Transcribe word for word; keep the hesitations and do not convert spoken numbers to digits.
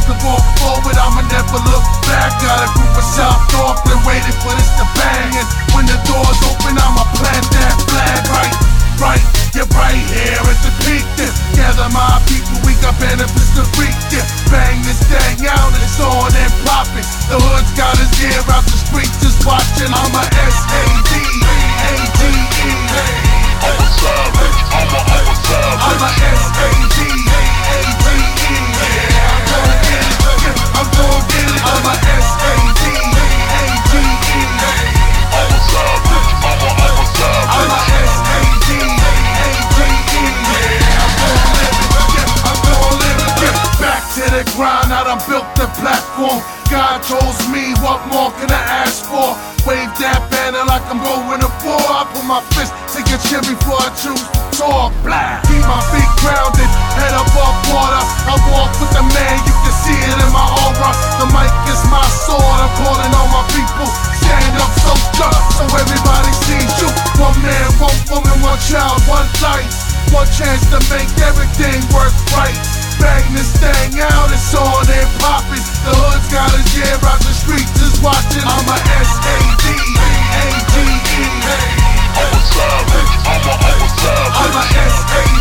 to walk forward, I'ma never look back. Got a group of South Auckland waiting for this to bang. And when the doors open, I'ma plant that flag. Right, right, yeah, right here at the peak. Yeah. Gather my people, we got benefits to reap. Yeah. Bang this thing out, it's on and poppin'. The hood's got his ear out the street, just watching. I'm a S A D A D E. I'm a savage, I'm a, I'm a savage. I'm a S A D A D E. Yeah, I'm gon' get it, yeah, I'm gon' get it. I'm a S A D A D E. I'm a savage, I'm a, I'm a savage. I'm a S A D A D E. Yeah, I'm gon' live it, yeah, I'm gon' live it, yeah. Back to the grind, I done built the platform. God told me, what more can I ask for? Wave that banner like I'm going to war. I put my fist to get chin before I choose to talk. Blah. Keep my feet grounded, head above water. I walk with the man, you can see it in my aura. The mic is my sword, I'm calling all my people. Stand up, soldier, so everybody sees you. One man, one woman, one child, one life. One chance to make everything work right. Bang this thing out, it's on and poppin'. The hood's got his ear out the street, just watching. I'm a S A D A D E. I'm a savage, I'm a, I'm a savage. I'm a S A D